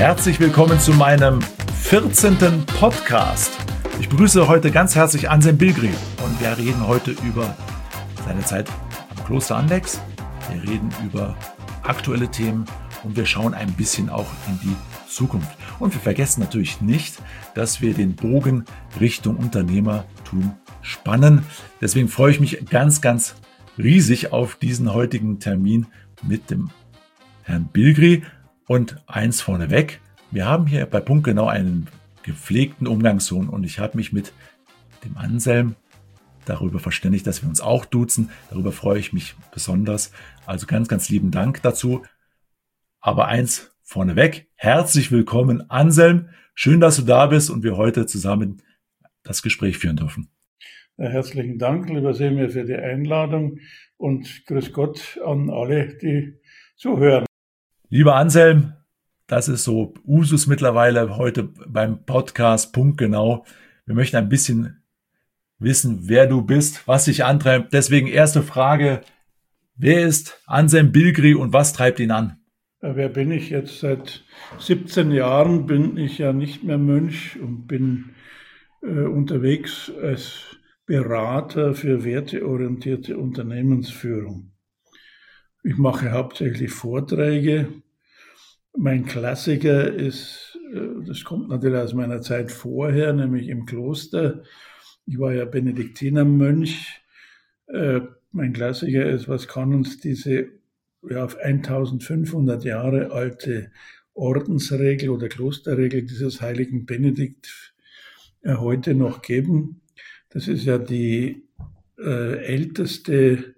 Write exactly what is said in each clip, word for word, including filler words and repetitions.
Herzlich willkommen zu meinem vierzehnten Podcast. Ich begrüße heute ganz herzlich Anselm Bilgri und wir reden heute über seine Zeit am Kloster Andechs. Wir reden über aktuelle Themen und wir schauen ein bisschen auch in die Zukunft. Und wir vergessen natürlich nicht, dass wir den Bogen Richtung Unternehmertum spannen. Deswegen freue ich mich ganz, ganz riesig auf diesen heutigen Termin mit dem Herrn Bilgri. Und eins vorneweg, wir haben hier bei Punktgenau einen gepflegten Umgangston und ich habe mich mit dem Anselm darüber verständigt, dass wir uns auch duzen. Darüber freue ich mich besonders. Also ganz, ganz lieben Dank dazu. Aber eins vorneweg, herzlich willkommen Anselm. Schön, dass du da bist und wir heute zusammen das Gespräch führen dürfen. Ja, herzlichen Dank, lieber Semir, für die Einladung und grüß Gott an alle, die zuhören. Lieber Anselm, das ist so Usus mittlerweile heute beim Podcast Punktgenau. Wir möchten ein bisschen wissen, wer du bist, was dich antreibt. Deswegen erste Frage, wer ist Anselm Bilgri und was treibt ihn an? Ja, wer bin ich jetzt? Seit siebzehn Jahren bin ich ja nicht mehr Mönch und bin äh, unterwegs als Berater für werteorientierte Unternehmensführung. Ich mache hauptsächlich Vorträge. Mein Klassiker ist, das kommt natürlich aus meiner Zeit vorher, nämlich im Kloster. Ich war ja Benediktinermönch. Mein Klassiker ist, was kann uns diese ja, auf eintausendfünfhundert Jahre alte Ordensregel oder Klosterregel dieses heiligen Benedikt heute noch geben? Das ist ja die äh, älteste,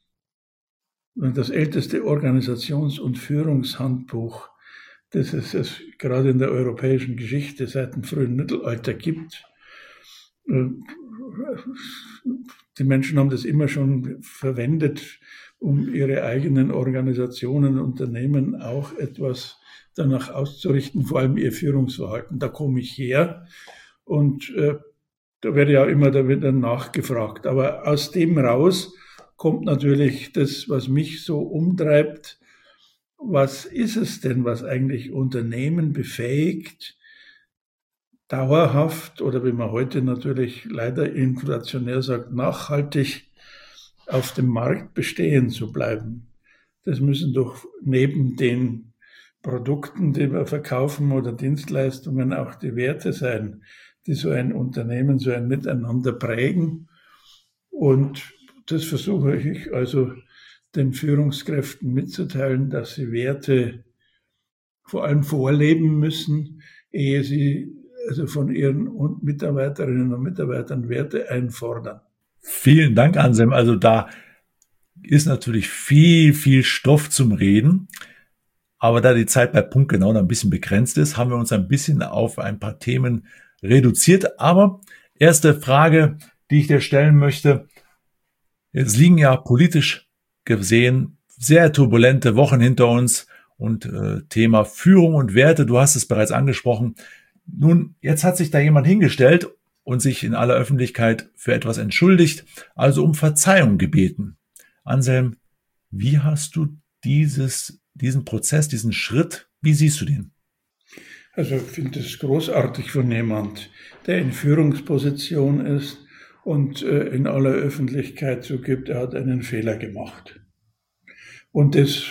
das älteste Organisations- und Führungshandbuch, das es, es gerade in der europäischen Geschichte seit dem frühen Mittelalter gibt. Die Menschen haben das immer schon verwendet, um ihre eigenen Organisationen, Unternehmen auch etwas danach auszurichten, vor allem ihr Führungsverhalten. Da komme ich her und äh, da werde ja immer da wieder nachgefragt. Aber aus dem raus kommt natürlich das, was mich so umtreibt. Was ist es denn, was eigentlich Unternehmen befähigt, dauerhaft oder wie man heute natürlich leider inflationär sagt, nachhaltig auf dem Markt bestehen zu bleiben? Das müssen doch neben den Produkten, die wir verkaufen oder Dienstleistungen auch die Werte sein, die so ein Unternehmen, so ein Miteinander prägen. Und das versuche ich also den Führungskräften mitzuteilen, dass sie Werte vor allem vorleben müssen, ehe sie also von ihren Mitarbeiterinnen und Mitarbeitern Werte einfordern. Vielen Dank, Anselm. Also da ist natürlich viel, viel Stoff zum Reden. Aber da die Zeit bei Punktgenau noch ein bisschen begrenzt ist, haben wir uns ein bisschen auf ein paar Themen reduziert. Aber erste Frage, die ich dir stellen möchte. Es liegen ja politisch gesehen sehr turbulente Wochen hinter uns und äh, Thema Führung und Werte, du hast es bereits angesprochen. Nun, jetzt hat sich da jemand hingestellt und sich in aller Öffentlichkeit für etwas entschuldigt, also um Verzeihung gebeten. Anselm, wie hast du dieses, diesen Prozess, diesen Schritt, wie siehst du den? Also ich finde es großartig von jemand, der in Führungsposition ist und äh, in aller Öffentlichkeit zugibt, er hat einen Fehler gemacht. Und das,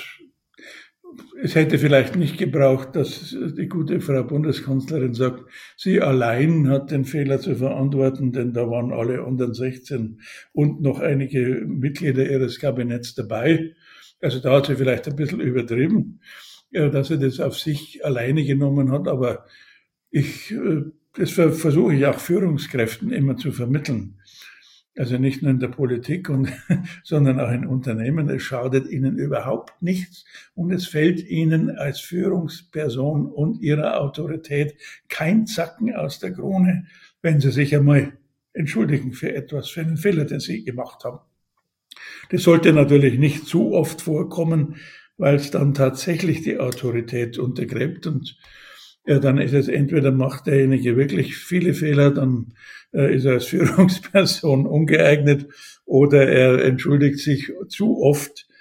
es hätte vielleicht nicht gebraucht, dass die gute Frau Bundeskanzlerin sagt, sie allein hat den Fehler zu verantworten, denn da waren alle anderen sechzehn und noch einige Mitglieder ihres Kabinetts dabei. Also da hat sie vielleicht ein bisschen übertrieben, dass sie das auf sich alleine genommen hat, aber ich, das versuche ich auch Führungskräften immer zu vermitteln. Also nicht nur in der Politik, und, sondern auch in Unternehmen. Es schadet ihnen überhaupt nichts und es fällt ihnen als Führungsperson und ihrer Autorität kein Zacken aus der Krone, wenn sie sich einmal entschuldigen für etwas, für einen Fehler, den sie gemacht haben. Das sollte natürlich nicht zu oft vorkommen, weil es dann tatsächlich die Autorität untergräbt und ja, dann ist es entweder macht derjenige wirklich viele Fehler, dann äh, ist er als Führungsperson ungeeignet oder er entschuldigt sich zu oft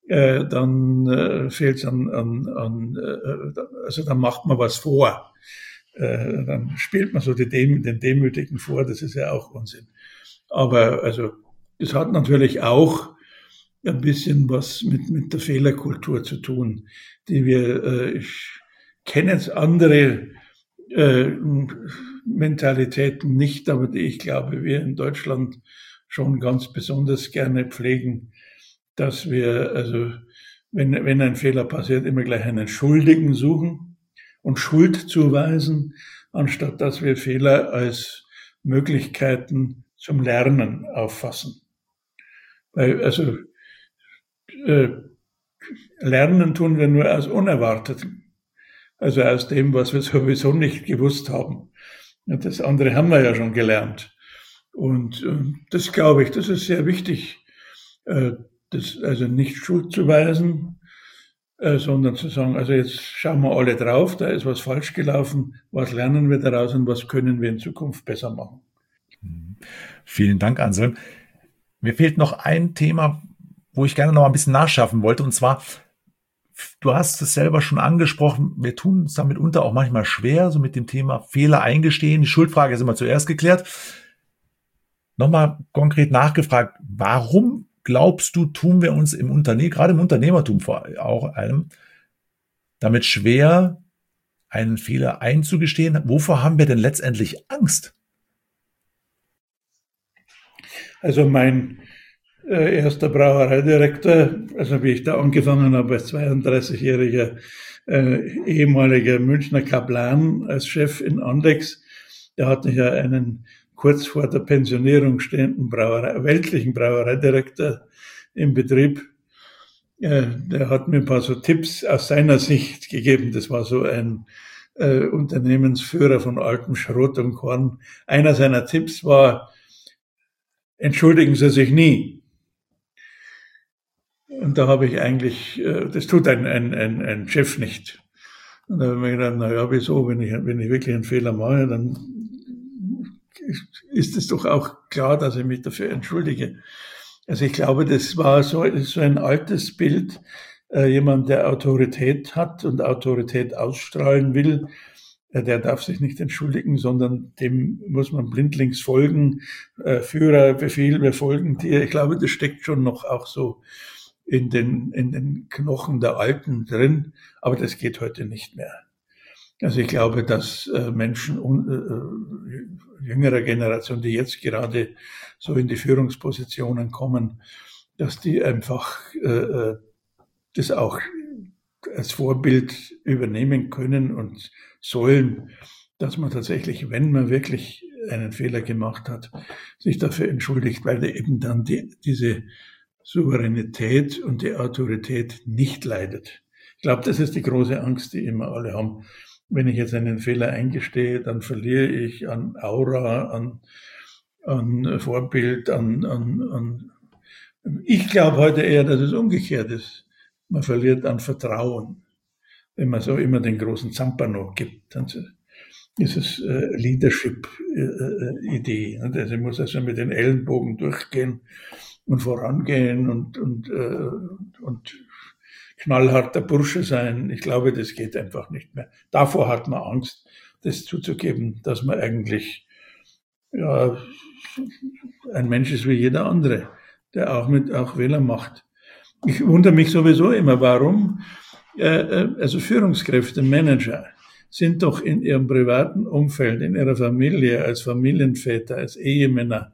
äh, dann äh, fehlt es an, an, an äh, also dann macht man was vor. Äh, dann spielt man so die Dem- den Demütigen vor, das ist ja auch Unsinn. Aber also es hat natürlich auch ein bisschen was mit, mit der Fehlerkultur zu tun, die wir, äh, ich kenne jetzt andere äh, Mentalitäten nicht, aber die ich glaube, wir in Deutschland schon ganz besonders gerne pflegen, dass wir, also wenn, wenn ein Fehler passiert, immer gleich einen Schuldigen suchen und Schuld zuweisen, anstatt dass wir Fehler als Möglichkeiten zum Lernen auffassen. Weil, also, äh, lernen tun wir nur aus Unerwarteten. Also aus dem, was wir sowieso nicht gewusst haben. Und das andere haben wir ja schon gelernt. Und äh, das glaube ich, das ist sehr wichtig, äh, das also nicht Schuld zu weisen, äh, sondern zu sagen, also jetzt schauen wir alle drauf, da ist was falsch gelaufen, was lernen wir daraus und was können wir in Zukunft besser machen. Vielen Dank, Anselm. Mir fehlt noch ein Thema, wo ich gerne noch ein bisschen nachschaffen wollte, und zwar, du hast es selber schon angesprochen, wir tun uns damit unter auch manchmal schwer, so mit dem Thema Fehler eingestehen. Die Schuldfrage ist immer zuerst geklärt. Nochmal konkret nachgefragt, warum glaubst du, tun wir uns im Unternehmen, gerade im Unternehmertum vor auch einem, damit schwer, einen Fehler einzugestehen? Wovor haben wir denn letztendlich Angst? Also mein äh, erster Brauereidirektor, also wie ich da angefangen habe als zweiunddreißigjähriger äh, ehemaliger Münchner Kaplan als Chef in Andex, der hatte ja einen kurz vor der Pensionierung stehenden Brauerei, weltlichen Brauereidirektor im Betrieb. Äh, der hat mir ein paar so Tipps aus seiner Sicht gegeben. Das war so ein äh, Unternehmensführer von altem Schrot und Korn. Einer seiner Tipps war, entschuldigen Sie sich nie. Und da habe ich eigentlich, äh, das tut ein, ein, ein, ein Chef nicht. Und da habe ich mir gedacht, na ja, wieso, wenn ich, wenn ich wirklich einen Fehler mache, dann ist es doch auch klar, dass ich mich dafür entschuldige. Also ich glaube, das war so, so ein altes Bild, äh, jemand, der Autorität hat und Autorität ausstrahlen will, äh, der darf sich nicht entschuldigen, sondern dem muss man blindlings folgen. Äh, Führerbefehl, wir folgen dir. Ich glaube, das steckt schon noch auch so in den, in den Knochen der Alten drin, aber das geht heute nicht mehr. Also ich glaube, dass äh, Menschen äh, jüngerer Generation, die jetzt gerade so in die Führungspositionen kommen, dass die einfach äh, das auch als Vorbild übernehmen können und sollen, dass man tatsächlich, wenn man wirklich einen Fehler gemacht hat, sich dafür entschuldigt, weil eben dann die, diese Souveränität und die Autorität nicht leidet. Ich glaube, das ist die große Angst, die immer alle haben. Wenn ich jetzt einen Fehler eingestehe, dann verliere ich an Aura, an, an Vorbild, an, an, an. Ich glaube heute eher, dass es umgekehrt ist. Man verliert an Vertrauen. Wenn man so immer den großen Zampano gibt, dann ist es äh, Leadership-Idee. Äh, also muss also mit den Ellenbogen durchgehen und vorangehen und, und, äh, und knallharter Bursche sein. Ich glaube, das geht einfach nicht mehr. Davor hat man Angst, das zuzugeben, dass man eigentlich ja, ein Mensch ist wie jeder andere, der auch mit auch Fehler macht. Ich wundere mich sowieso immer, warum äh, also Führungskräfte, Manager sind doch in ihrem privaten Umfeld, in ihrer Familie, als Familienväter, als Ehemänner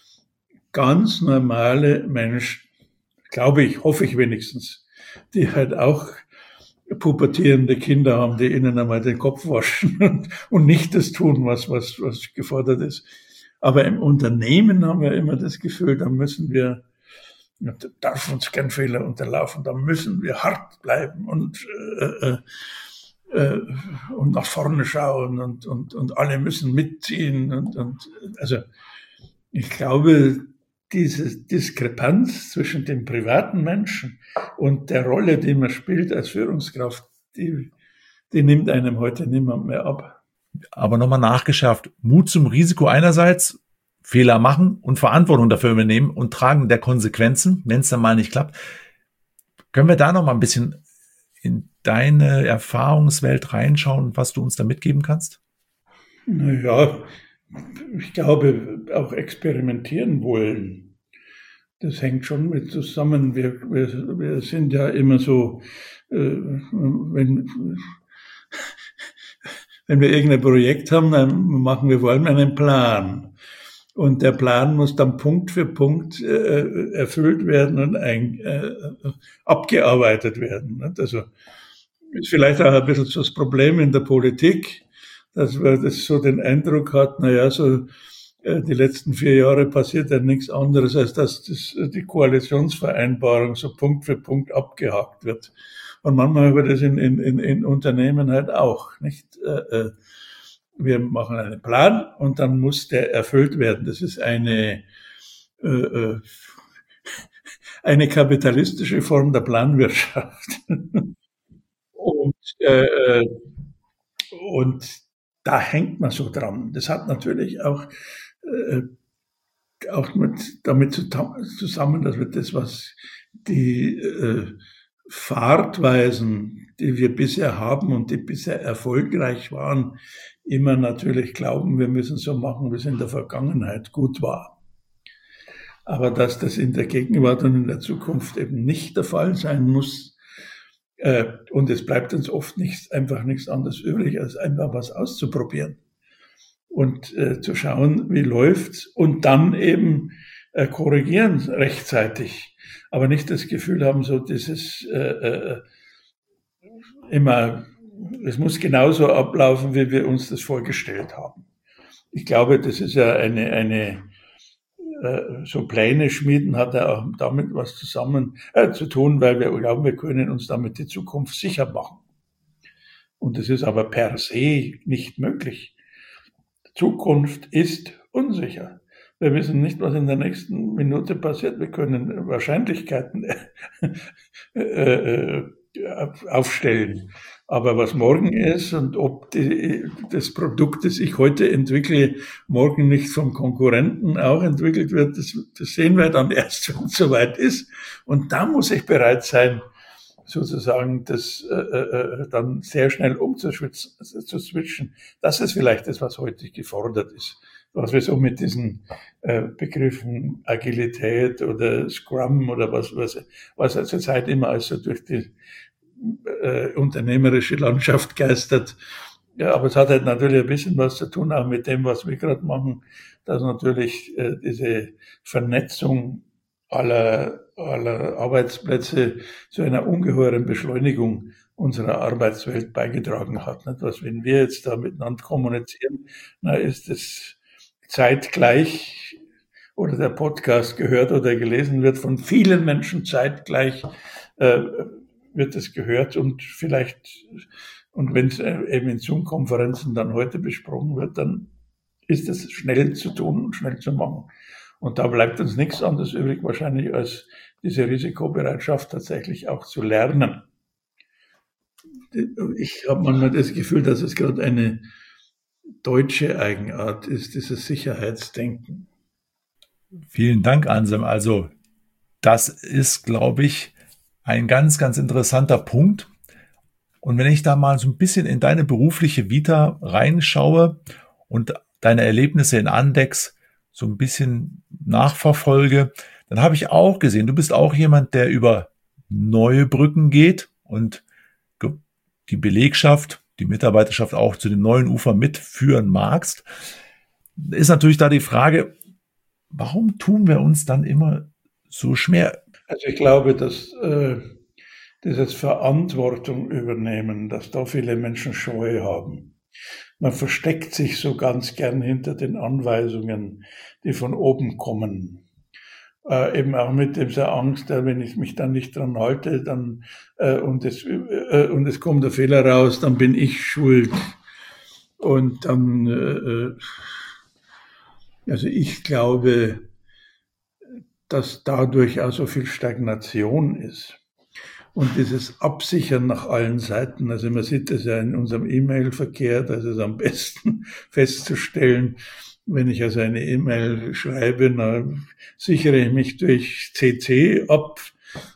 ganz normale Menschen, glaube ich, hoffe ich wenigstens, die halt auch pubertierende Kinder haben, die ihnen einmal den Kopf waschen und, und nicht das tun, was, was, was gefordert ist. Aber im Unternehmen haben wir immer das Gefühl, da müssen wir, da darf uns kein Fehler unterlaufen, da müssen wir hart bleiben und, äh, äh, und nach vorne schauen und, und, und alle müssen mitziehen. Und, und also ich glaube, diese Diskrepanz zwischen dem privaten Menschen und der Rolle, die man spielt als Führungskraft, die, die nimmt einem heute niemand mehr ab. Aber nochmal nachgeschärft, Mut zum Risiko einerseits, Fehler machen und Verantwortung dafür übernehmen und tragen der Konsequenzen, wenn es dann mal nicht klappt. Können wir da noch mal ein bisschen in deine Erfahrungswelt reinschauen, was du uns da mitgeben kannst? Naja, ich glaube, auch experimentieren wollen. Das hängt schon mit zusammen. Wir, wir, wir sind ja immer so, äh, wenn, wenn wir irgendein Projekt haben, dann machen wir vor allem einen Plan. Und der Plan muss dann Punkt für Punkt äh, erfüllt werden und ein, äh, abgearbeitet werden. Nicht? Also ist vielleicht auch ein bisschen so das Problem in der Politik, dass man das so den Eindruck hat, naja, so äh, die letzten vier Jahre passiert ja nichts anderes, als dass das, die Koalitionsvereinbarung so Punkt für Punkt abgehakt wird. Und manchmal wird das in, in, in Unternehmen halt auch, nicht? Äh, wir machen einen Plan und dann muss der erfüllt werden. Das ist eine, äh, eine kapitalistische Form der Planwirtschaft. und, äh, und da hängt man so dran. Das hat natürlich auch, äh, auch mit, damit zusammen, dass wir das, was die äh, Fahrtweisen, die wir bisher haben und die bisher erfolgreich waren, immer natürlich glauben, wir müssen so machen, wie es in der Vergangenheit gut war. Aber dass das in der Gegenwart und in der Zukunft eben nicht der Fall sein muss, äh, und es bleibt uns oft nicht, einfach nichts anderes übrig, als einfach was auszuprobieren und äh, zu schauen, wie läuft's und dann eben äh, korrigieren rechtzeitig, aber nicht das Gefühl haben, so dieses äh, äh, immer, es muss genauso ablaufen, wie wir uns das vorgestellt haben. Ich glaube, das ist ja eine, eine äh, so Pläne schmieden hat ja auch damit was zusammen äh, zu tun, weil wir glauben, wir können uns damit die Zukunft sicher machen. Und das ist aber per se nicht möglich. Zukunft ist unsicher. Wir wissen nicht, was in der nächsten Minute passiert. Wir können Wahrscheinlichkeiten äh, äh, aufstellen. Aber was morgen ist und ob die, das Produkt, das ich heute entwickle, morgen nicht vom Konkurrenten auch entwickelt wird, das, das sehen wir dann erst, wenn es soweit ist. Und da muss ich bereit sein, sozusagen das äh, äh, dann sehr schnell umzuschwitzen, zu switchen. Das ist vielleicht das, was heute gefordert ist. Was wir so mit diesen äh, Begriffen Agilität oder Scrum oder was, was, was zur Zeit immer also durch die äh, unternehmerische Landschaft geistert. Ja, aber es hat halt natürlich ein bisschen was zu tun auch mit dem, was wir gerade machen, dass natürlich äh, diese Vernetzung aller, aller Arbeitsplätze zu einer ungeheuren Beschleunigung unserer Arbeitswelt beigetragen hat. Nicht? Was, wenn wir jetzt da miteinander kommunizieren, na, ist es zeitgleich oder der Podcast gehört oder gelesen wird von vielen Menschen zeitgleich, äh, wird es gehört und vielleicht, und wenn es eben in Zoom-Konferenzen dann heute besprochen wird, dann ist es schnell zu tun und schnell zu machen. Und da bleibt uns nichts anderes übrig wahrscheinlich, als diese Risikobereitschaft tatsächlich auch zu lernen. Ich habe manchmal das Gefühl, dass es gerade eine deutsche Eigenart ist, dieses Sicherheitsdenken. Vielen Dank, Anselm. Also das ist, glaube ich, ein ganz, ganz interessanter Punkt. Und wenn ich da mal so ein bisschen in deine berufliche Vita reinschaue und deine Erlebnisse in Andex so ein bisschen nachverfolge, dann habe ich auch gesehen, du bist auch jemand, der über neue Brücken geht und die Belegschaft, die Mitarbeiterschaft auch zu den neuen Ufern mitführen magst. Ist natürlich da die Frage, warum tun wir uns dann immer so schwer? Also ich glaube, dass äh, dieses Verantwortung übernehmen, dass da viele Menschen Scheu haben. Man versteckt sich so ganz gern hinter den Anweisungen, die von oben kommen. Äh, eben auch mit dieser Angst, äh, wenn ich mich dann nicht dran halte, dann äh, und es äh, und es kommt der Fehler raus, dann bin ich schuld. Und dann, äh, also ich glaube, dass dadurch auch so viel Stagnation ist. Und dieses Absichern nach allen Seiten, also man sieht das ja in unserem E-Mail-Verkehr, da ist es am besten festzustellen, wenn ich also eine E-Mail schreibe, dann sichere ich mich durch C C ab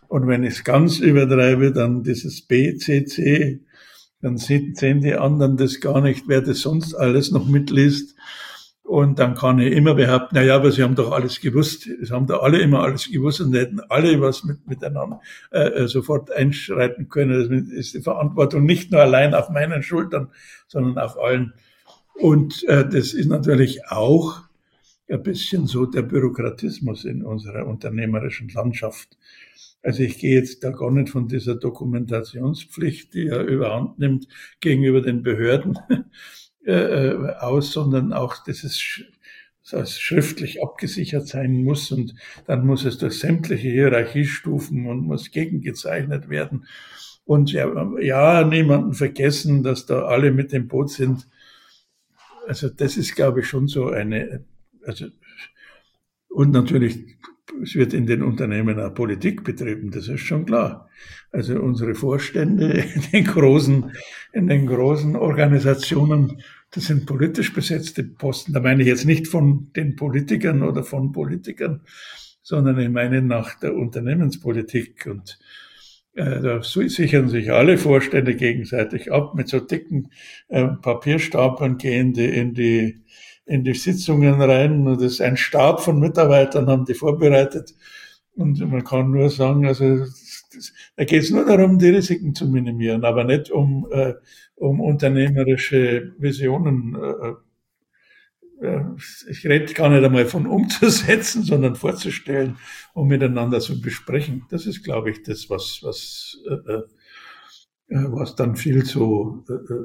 Und wenn ich es ganz übertreibe, dann dieses B C C, dann sehen die anderen das gar nicht, wer das sonst alles noch mitliest. Und dann kann ich immer behaupten, na ja, aber sie haben doch alles gewusst. Es haben da alle immer alles gewusst und hätten alle was mit, miteinander äh, sofort einschreiten können. Das ist die Verantwortung nicht nur allein auf meinen Schultern, sondern auf allen. Und äh, das ist natürlich auch ein bisschen so der Bürokratismus in unserer unternehmerischen Landschaft. Also ich gehe jetzt da gar nicht von dieser Dokumentationspflicht, die ja überhand nimmt gegenüber den Behörden, äh, aus, sondern auch, dass es das schriftlich abgesichert sein muss und dann muss es durch sämtliche Hierarchiestufen und muss gegengezeichnet werden. Und ja, ja, niemanden vergessen, dass da alle mit dem Boot sind. Also das ist, glaube ich, schon so eine, also, und natürlich, es wird in den Unternehmen auch Politik betrieben, das ist schon klar. Also unsere Vorstände in den großen, in den großen Organisationen, das sind politisch besetzte Posten. Da meine ich jetzt nicht von den Politikern oder von Politikern, sondern ich meine nach der Unternehmenspolitik. Und äh, da sichern sich alle Vorstände gegenseitig ab. Mit so dicken äh, Papierstapeln gehen die in die in die Sitzungen rein. Und das ist ein Stab von Mitarbeitern, haben die vorbereitet. Und man kann nur sagen, also das, da geht es nur darum, die Risiken zu minimieren, aber nicht um, äh, um unternehmerische Visionen. Äh, äh, ich rede gar nicht einmal von umzusetzen, sondern vorzustellen und miteinander zu besprechen. Das ist, glaube ich, das, was, was, äh, was dann viel zu...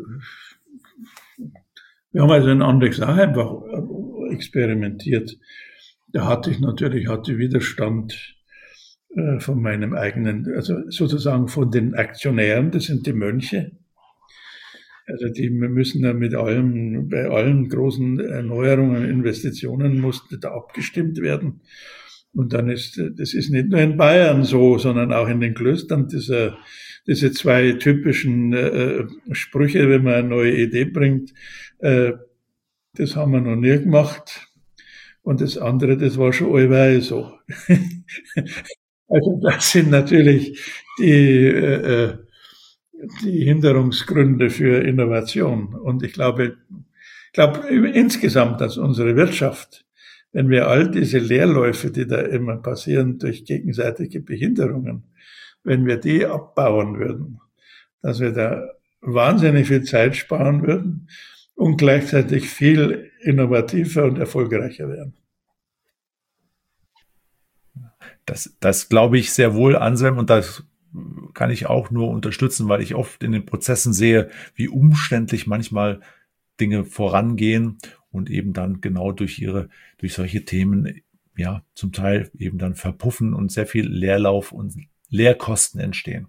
Äh, wir haben also in Andechs auch einfach experimentiert. Da hatte ich natürlich, hatte Widerstand äh, von meinem eigenen, also sozusagen von den Aktionären, das sind die Mönche. Also die müssen ja mit allem, bei allen großen Erneuerungen, Investitionen musste da abgestimmt werden. Und dann ist, das ist nicht nur in Bayern so, sondern auch in den Klöstern dieser, diese zwei typischen äh, Sprüche, wenn man eine neue Idee bringt, äh, das haben wir noch nie gemacht. Und das andere, das war schon allweil so. Also das sind natürlich die, äh, die Hinderungsgründe für Innovation. Und ich glaube, ich glaube insgesamt, dass unsere Wirtschaft, wenn wir all diese Leerläufe, die da immer passieren durch gegenseitige Behinderungen, wenn wir die abbauen würden, dass wir da wahnsinnig viel Zeit sparen würden und gleichzeitig viel innovativer und erfolgreicher werden. Das, das glaube ich sehr wohl, Anselm, und das kann ich auch nur unterstützen, weil ich oft in den Prozessen sehe, wie umständlich manchmal Dinge vorangehen und eben dann genau durch ihre, durch solche Themen, ja, zum Teil eben dann verpuffen und sehr viel Leerlauf und Leerkosten entstehen.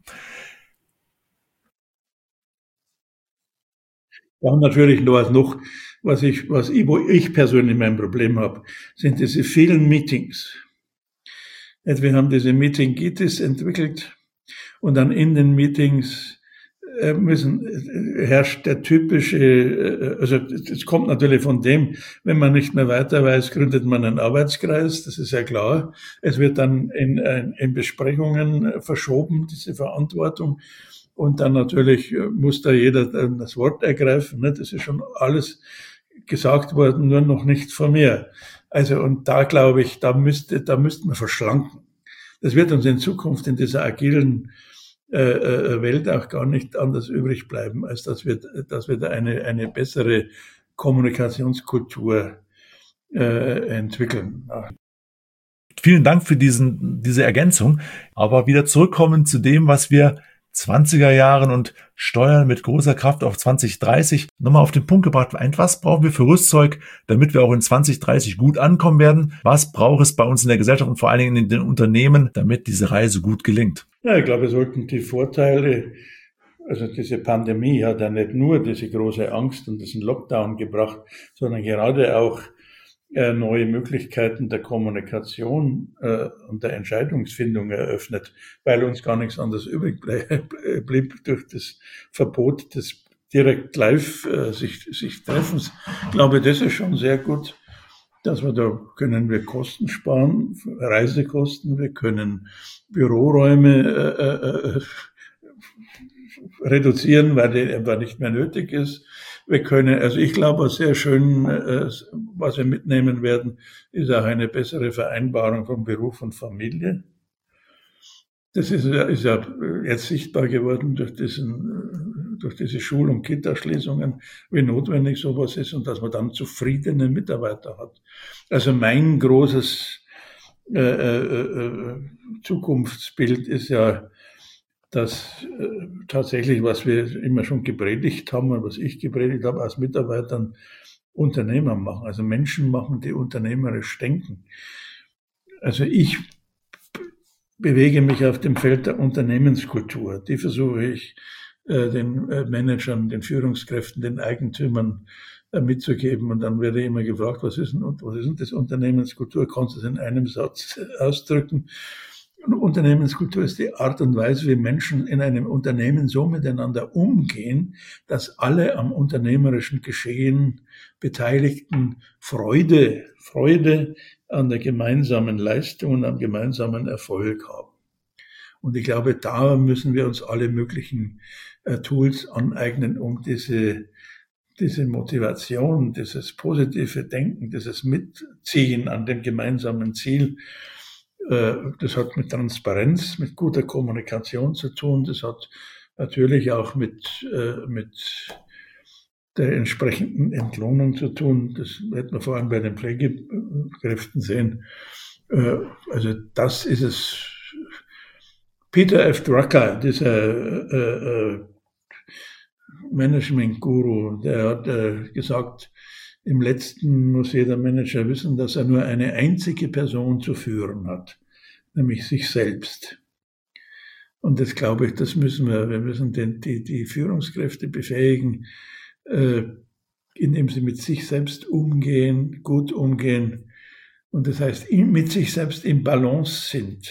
Ja, natürlich nur noch, was ich, was ich, wo ich persönlich mein Problem habe, sind diese vielen Meetings. Wir haben diese Meetingitis entwickelt und dann in den Meetings müssen, herrscht der typische, also es kommt natürlich von dem, wenn man nicht mehr weiter weiß, gründet man einen Arbeitskreis, das ist ja klar. Es wird dann in, in Besprechungen verschoben, diese Verantwortung. Und dann natürlich muss da jeder das Wort ergreifen. Ne? Das ist schon alles gesagt worden, nur noch nicht von mir. Also, und da glaube ich, da müsste, da müsste man verschlanken. Das wird uns in Zukunft in dieser agilen äh, Welt auch gar nicht anders übrig bleiben, als dass wir, dass wir da eine, eine bessere Kommunikationskultur äh, entwickeln. Vielen Dank für diesen, diese Ergänzung. Aber wieder zurückkommen zu dem, was wir zwanziger Jahren und Steuern mit großer Kraft auf zwanzig dreißig. Nochmal auf den Punkt gebracht, was brauchen wir für Rüstzeug, damit wir auch in zwanzig dreißig gut ankommen werden? Was braucht es bei uns in der Gesellschaft und vor allen Dingen in den Unternehmen, damit diese Reise gut gelingt? Ja, ich glaube, wir sollten die Vorteile, also diese Pandemie hat ja nicht nur diese große Angst und diesen Lockdown gebracht, sondern gerade auch äh, neue Möglichkeiten der Kommunikation äh, und der Entscheidungsfindung eröffnet, weil uns gar nichts anderes übrig ble- blieb durch das Verbot des direkt live äh, sich, sich Treffens. Ich glaube, das ist schon sehr gut. dass wir da können wir Kosten sparen, Reisekosten, wir können Büroräume äh, äh, reduzieren, weil die einfach nicht mehr nötig ist. Wir können, also ich glaube, sehr schön, äh, was wir mitnehmen werden, ist auch eine bessere Vereinbarung von Beruf und Familie. Das ist ja, ist ja jetzt sichtbar geworden durch diesen, durch diese Schul- und Kitaschließungen, wie notwendig sowas ist und dass man dann zufriedene Mitarbeiter hat. Also mein großes äh, äh, Zukunftsbild ist ja, dass äh, tatsächlich, was wir immer schon gepredigt haben und was ich gepredigt habe als Mitarbeitern, Unternehmer machen, also Menschen machen, die unternehmerisch denken. Also ich bewege mich auf dem Feld der Unternehmenskultur. Die versuche ich äh, den äh, Managern, den Führungskräften, den Eigentümern äh, mitzugeben. Und dann werde ich immer gefragt, was ist denn, was ist denn das Unternehmenskultur? Kannst du es in einem Satz ausdrücken? Und Unternehmenskultur ist die Art und Weise, wie Menschen in einem Unternehmen so miteinander umgehen, dass alle am unternehmerischen Geschehen Beteiligten Freude, Freude an der gemeinsamen Leistung und am gemeinsamen Erfolg haben. Und ich glaube, da müssen wir uns alle möglichen äh, Tools aneignen, um diese, diese Motivation, dieses positive Denken, dieses Mitziehen an dem gemeinsamen Ziel, äh, das hat mit Transparenz, mit guter Kommunikation zu tun. Das hat natürlich auch mit, äh, mit der entsprechenden Entlohnung zu tun. Das wird man vor allem bei den Pflegekräften sehen. Also das ist es. Peter F. Drucker, dieser äh, äh, Management-Guru, der hat äh, gesagt, im letzten muss jeder Manager wissen, dass er nur eine einzige Person zu führen hat, nämlich sich selbst. Und das glaube ich, das müssen wir. Wir müssen den, die, die Führungskräfte befähigen, äh, indem sie mit sich selbst umgehen, gut umgehen. Und das heißt, mit sich selbst im Balance sind.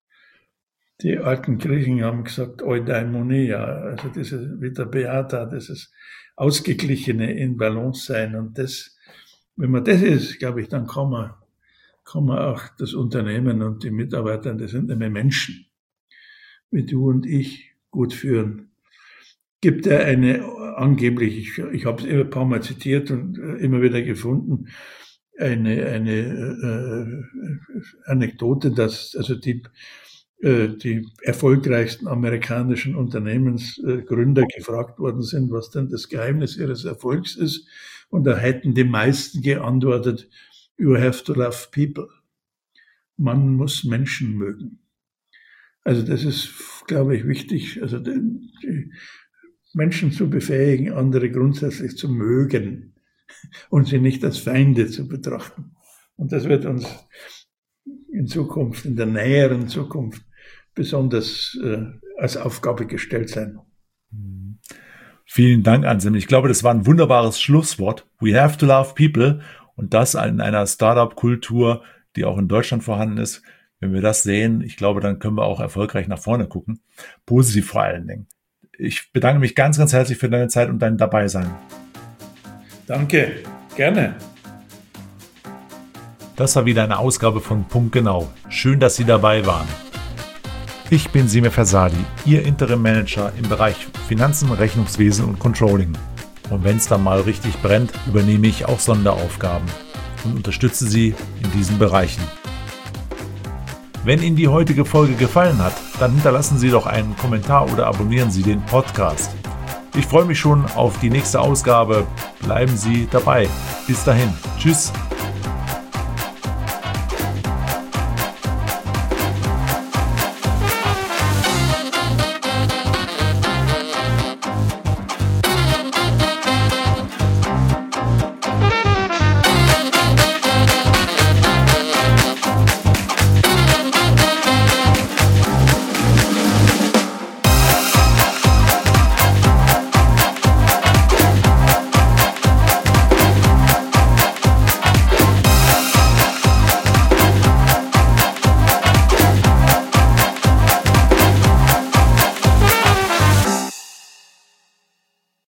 Die alten Griechen haben gesagt, Eudaimonia, also dieses, wie der Beata, dieses Ausgeglichene in Balance sein. Und das, wenn man das ist, glaube ich, dann kann man, kann man auch das Unternehmen und die Mitarbeiter, das sind nämlich Menschen, wie du und ich, gut führen. Gibt er eine, angeblich, ich, ich habe es ein paar Mal zitiert und immer wieder gefunden, eine, eine äh, Anekdote, dass also die, äh, die erfolgreichsten amerikanischen Unternehmensgründer äh, gefragt worden sind, was denn das Geheimnis ihres Erfolgs ist. Und da hätten die meisten geantwortet, you have to love people. Man muss Menschen mögen. Also das ist, glaube ich, wichtig, also die, die Menschen zu befähigen, andere grundsätzlich zu mögen und sie nicht als Feinde zu betrachten. Und das wird uns in Zukunft, in der näheren Zukunft, besonders äh, als Aufgabe gestellt sein. Vielen Dank, Anselm. Ich glaube, das war ein wunderbares Schlusswort. We have to love people. Und das in einer Startup-Kultur, die auch in Deutschland vorhanden ist. Wenn wir das sehen, ich glaube, dann können wir auch erfolgreich nach vorne gucken. Positiv vor allen Dingen. Ich bedanke mich ganz, ganz herzlich für deine Zeit und dein Dabeisein. Danke, gerne. Das war wieder eine Ausgabe von Punkt Genau. Schön, dass Sie dabei waren. Ich bin Semir Fersadi, Ihr Interim Manager im Bereich Finanzen, Rechnungswesen und Controlling. Und wenn es dann mal richtig brennt, übernehme ich auch Sonderaufgaben und unterstütze Sie in diesen Bereichen. Wenn Ihnen die heutige Folge gefallen hat, dann hinterlassen Sie doch einen Kommentar oder abonnieren Sie den Podcast. Ich freue mich schon auf die nächste Ausgabe. Bleiben Sie dabei. Bis dahin. Tschüss.